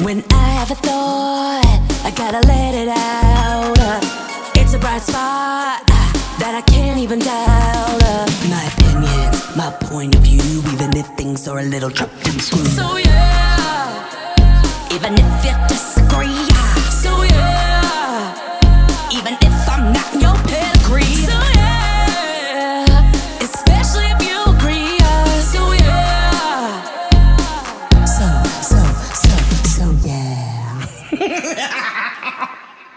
When I have a thought, I gotta let it out. It's a bright spot that I can't even doubt. My opinions, my point of view, even if things are a little chopped and screwed. So yeah, even if you disagree. So yeah, even if I'm not in your pedigree. So yeah, especially if you agree. So yeah, so yeah.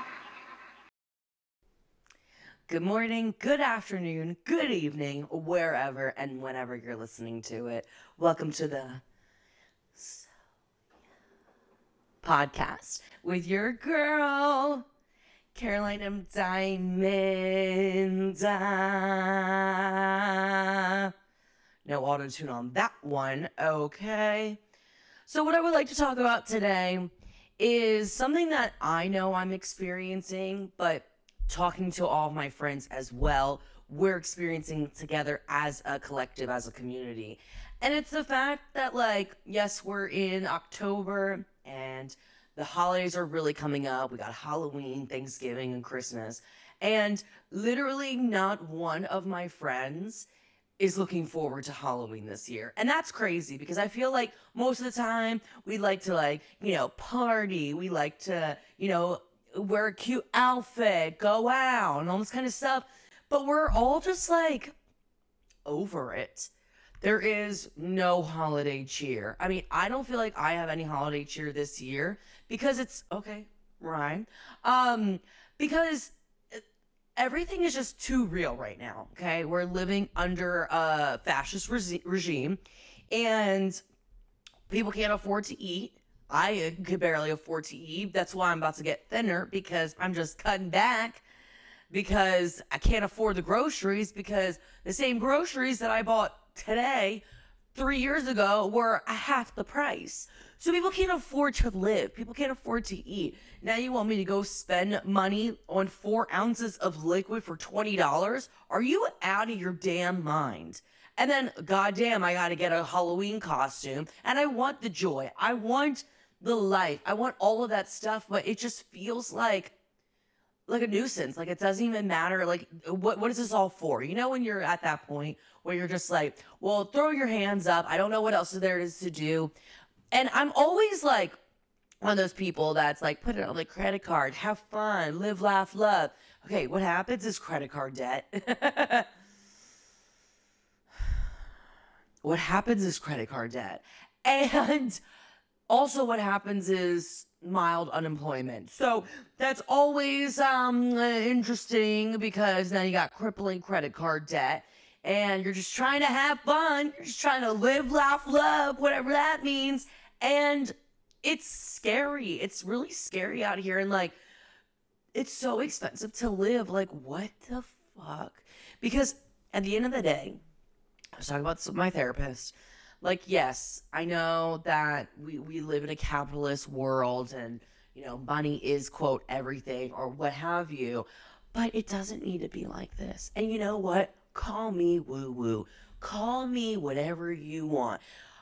Good morning, good afternoon, good evening, wherever and whenever you're listening to it. Welcome to the podcast with your girl, Caroline M. Diamond. No auto-tune on that one, okay? So what I would like to talk about today is something that I know I'm experiencing, but talking to all of my friends as well, we're experiencing together as a collective, as a community. And it's the fact that, like, yes, we're in October and the holidays are really coming up. We got Halloween, Thanksgiving, and Christmas. And literally not one of my friends is looking forward to Halloween this year. And that's crazy because I feel like most of the time we like to, party. We like to, wear a cute outfit, go out, and all this kind of stuff. But we're all just over it. There is no holiday cheer. I mean, I don't feel like I have any holiday cheer this year because it's okay, rhyme. Because everything is just too real right now. Okay, we're living under a fascist regime, and people can't afford to eat. I could barely afford to eat. That's why I'm about to get thinner because I'm just cutting back because I can't afford the groceries because the same groceries that I bought today 3 years ago were half the price. So people can't afford to live. People can't afford to eat. Now you want me to go spend money on 4 ounces of liquid for $20? Are you out of your damn mind? And then, goddamn, I gotta get a Halloween costume. And I want the joy. I want the life. I want all of that stuff, but it just feels like a nuisance. Like, it doesn't even matter. Like, what is this all for? You know, when you're at that point where you're just like, well, throw your hands up. I don't know what else there is to do. And I'm always like one of those people that's like, put it on the credit card, have fun, live, laugh, love. Okay, what happens is credit card debt. What happens is credit card debt. And also what happens is mild unemployment. So that's always interesting because now you got crippling credit card debt and you're just trying to have fun. You're just trying to live, laugh, love, whatever that means. And it's scary. It's really scary out here. And it's so expensive to live. Like, what the fuck? Because at the end of the day, I was talking about this with my therapist. Yes, I know that we live in a capitalist world and, money is, quote, everything or what have you, but it doesn't need to be like this. And you know what? Call me woo-woo. Call me whatever you want.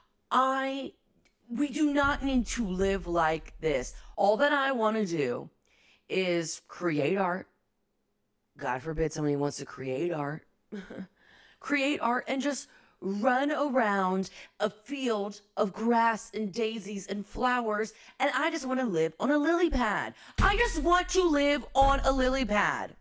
We do not need to live like this. All that I want to do is create art. God forbid somebody wants to create art. Create art and just run around a field of grass and daisies and flowers, and I just want to live on a lily pad. I just want to live on a lily pad.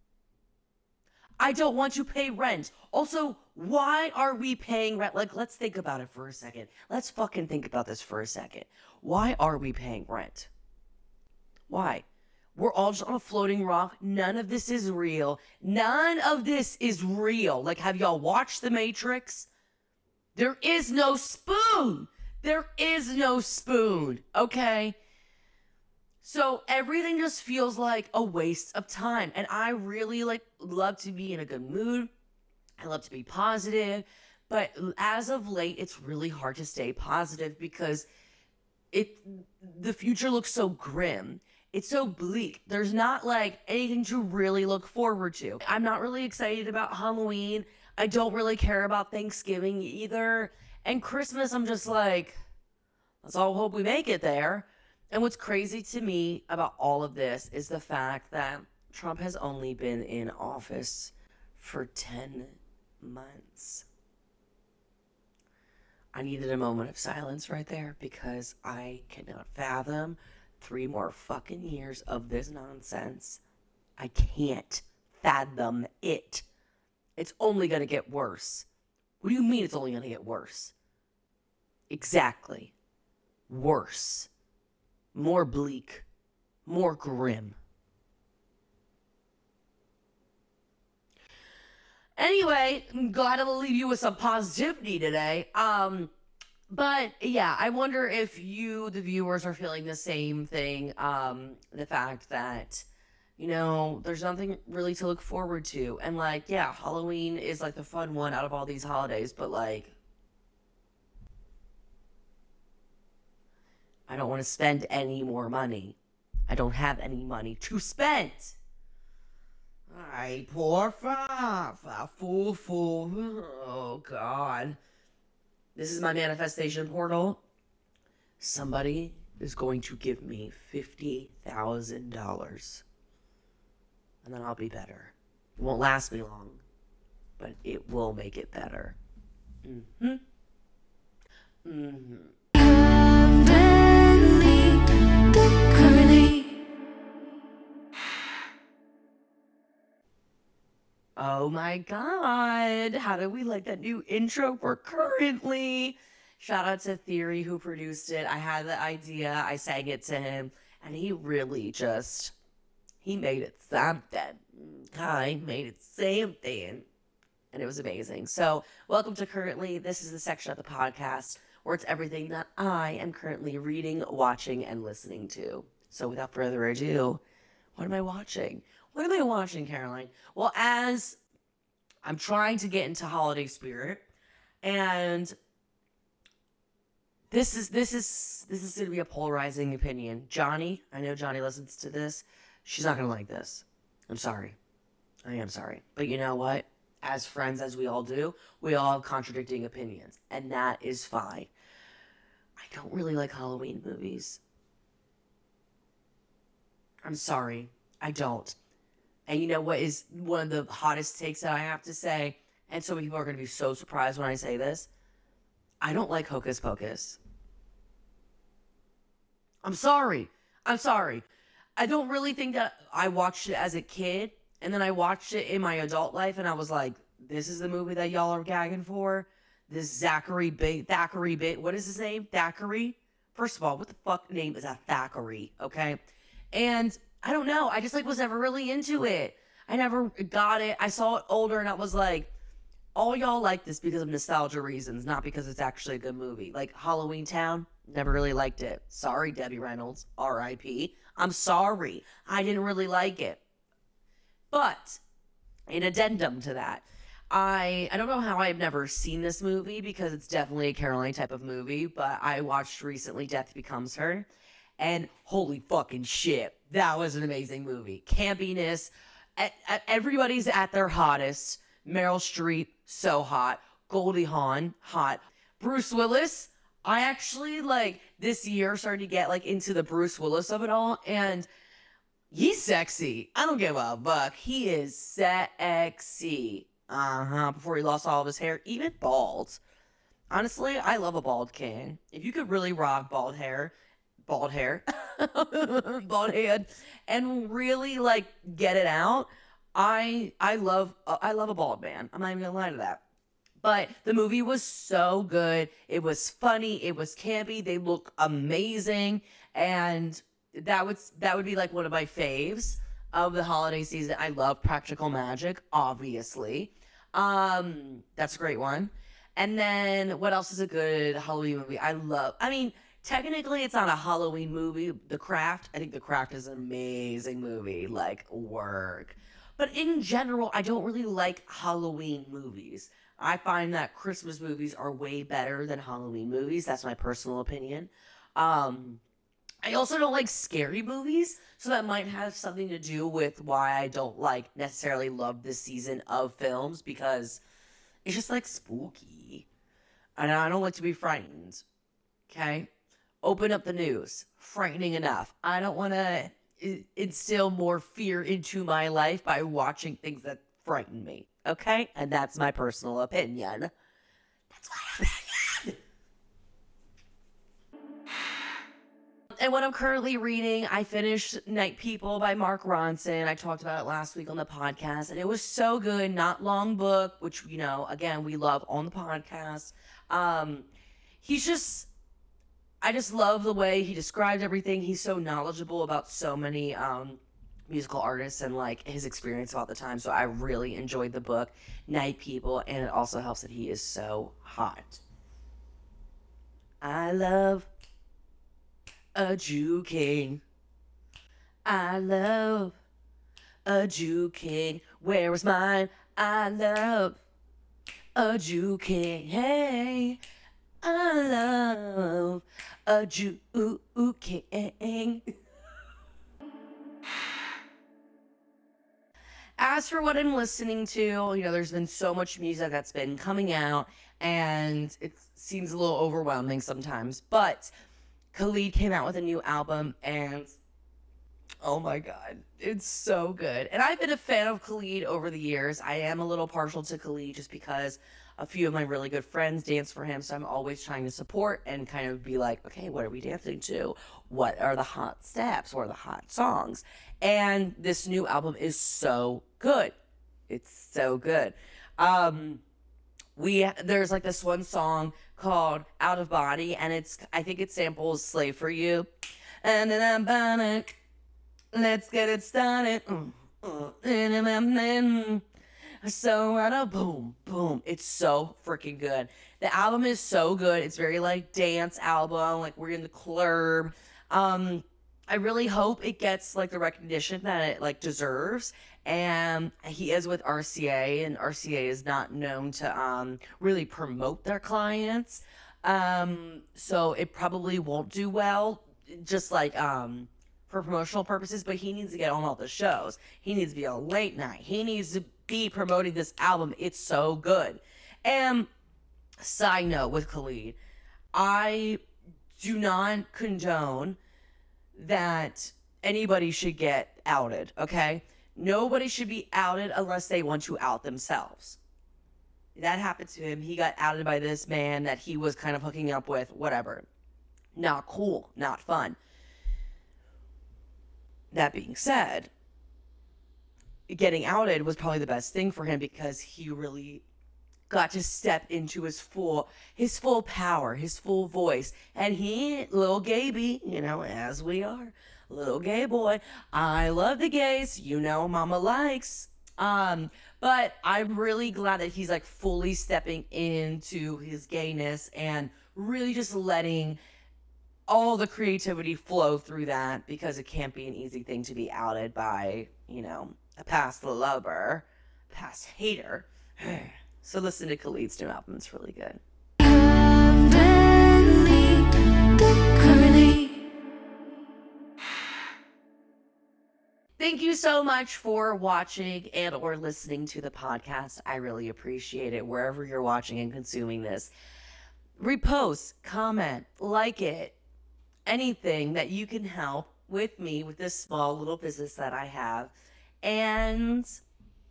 I don't want to pay rent. Also, why are we paying rent? Let's think about it for a second. Let's fucking think about this for a second. Why are we paying rent? Why? We're all just on a floating rock. None of this is real. None of this is real. Have y'all watched The Matrix? There is no spoon. There is no spoon, okay? So everything just feels like a waste of time. And I really love to be in a good mood. I love to be positive. But as of late, it's really hard to stay positive because the future looks so grim. It's so bleak. There's not anything to really look forward to. I'm not really excited about Halloween. I don't really care about Thanksgiving either. And Christmas, I'm just let's all hope we make it there. And what's crazy to me about all of this is the fact that Trump has only been in office for 10 months. I needed a moment of silence right there because I cannot fathom 3 more fucking years of this nonsense. I can't fathom it. It's only going to get worse. What do you mean it's only going to get worse? Exactly. Worse. More bleak. More grim. Anyway, I'm glad to leave you with some positivity today. But yeah, I wonder if you, the viewers, are feeling the same thing. The fact that, there's nothing really to look forward to. And like, yeah, Halloween is like the fun one out of all these holidays, but like, I don't want to spend any more money. I don't have any money to spend. Ay, porfa, fool. Oh, God. This is my manifestation portal. Somebody is going to give me $50,000. And then I'll be better. It won't last me long, but it will make it better. Mm-hmm. Mm-hmm. Oh my God. How did we like that new intro for Currently? Shout out to Theory who produced it. I had the idea. I sang it to him. And he really he made it something. He made it something. And it was amazing. So welcome to Currently. This is the section of the podcast where it's everything that I am currently reading, watching, and listening to. So without further ado, what am I watching? What am I watching, Caroline? Well, as I'm trying to get into holiday spirit, and this is going to be a polarizing opinion. Johnny, I know Johnny listens to this. She's not going to like this. I'm sorry. I am sorry. But you know what? As friends, as we all do, we all have contradicting opinions, and that is fine. I don't really like Halloween movies. I'm sorry. I don't. And you know what is one of the hottest takes that I have to say? And so many people are going to be so surprised when I say this. I don't like Hocus Pocus. I'm sorry. I don't really think that I watched it as a kid. And then I watched it in my adult life. And I was like, this is the movie that y'all are gagging for? This Thackeray, what is his name? Thackeray? First of all, what the fuck name is a Thackeray? Okay. And I don't know. I just was never really into it. I never got it. I saw it older and I was like, all y'all like this because of nostalgia reasons, not because it's actually a good movie. Like Halloween Town, never really liked it. Sorry, Debbie Reynolds, R.I.P. I'm sorry. I didn't really like it. But an addendum to that, I don't know how I've never seen this movie because it's definitely a Caroline type of movie, but I watched recently Death Becomes Her. And holy fucking shit, that was an amazing movie. Campiness, everybody's at their hottest. Meryl Streep, so hot. Goldie Hawn, hot. Bruce Willis, I actually this year started to get into the Bruce Willis of it all, and he's sexy. I don't give a fuck. He is sexy. Before he lost all of his hair, even bald. Honestly, I love a bald king. If you could really rock bald hair, bald head, and really get it out. I love a bald man. I'm not even gonna lie to that. But the movie was so good. It was funny. It was campy. They look amazing, and that would be one of my faves of the holiday season. I love Practical Magic, obviously. That's a great one. And then what else is a good Halloween movie? Technically, it's not a Halloween movie. The Craft. I think The Craft is an amazing movie. Work. But in general, I don't really like Halloween movies. I find that Christmas movies are way better than Halloween movies. That's my personal opinion. I also don't like scary movies, so that might have something to do with why I don't necessarily love this season of films, because it's just spooky. And I don't like to be frightened. Okay? open up the news. Frightening enough. I don't want to instill more fear into my life by watching things that frighten me. Okay? And that's my personal opinion. That's my opinion. And what I'm currently reading, I finished Night People by Mark Ronson. I talked about it last week on the podcast, and it was so good. Not long book, which, you know, again, we love on the podcast. I just love the way he described everything. He's so knowledgeable about so many musical artists and like his experience about the time. So I really enjoyed the book, Night People, and it also helps that he is so hot. I love a Jew king. I love a Jew king. Where is mine? I love a Jew king. Hey, I love a Jew king. As for what I'm listening to, you know, there's been so much music that's been coming out, and it seems a little overwhelming sometimes. But Khalid came out with a new album, and oh my God, it's so good. And I've been a fan of Khalid over the years. I am a little partial to Khalid just because a few of my really good friends dance for him, so I'm always trying to support and kind of be like, okay, what are we dancing to? What are the hot steps? What are the hot songs? And this new album is so good. It's so good. There's like this one song called Out of Body, and I think it samples Slave for You. And then I'm burning. Let's get it started. So out of boom, boom. It's so freaking good. The album is so good. It's very like dance album, like we're in the club. I really hope it gets like the recognition that it like deserves. And he is with RCA, and RCA is not known to really promote their clients. So it probably won't do well, just like for promotional purposes, but he needs to get on all the shows. He needs to be on late night. He needs to be promoting this album. It's so good. And side note with Khalid, I do not condone that anybody should get outed, okay? Nobody should be outed unless they want to out themselves. That happened to him. He got outed by this man that he was kind of hooking up with, whatever. Not cool, not fun. That being said, getting outed was probably the best thing for him because he really got to step into his full power, his full voice. And he, little Gaby, you know, as we are, little gay boy. I love the gays, you know, mama likes. But I'm really glad that he's like fully stepping into his gayness and really just letting all the creativity flow through that, because it can't be an easy thing to be outed by, you know, a past lover, past hater. So listen to Khalid's new album. It's really good. Thank you so much for watching and or listening to the podcast. I really appreciate it wherever you're watching and consuming this. Repost, comment, like it. Anything that you can help with me with this small little business that I have. And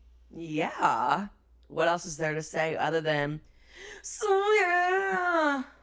yeah, what else is there to say other than, so yeah.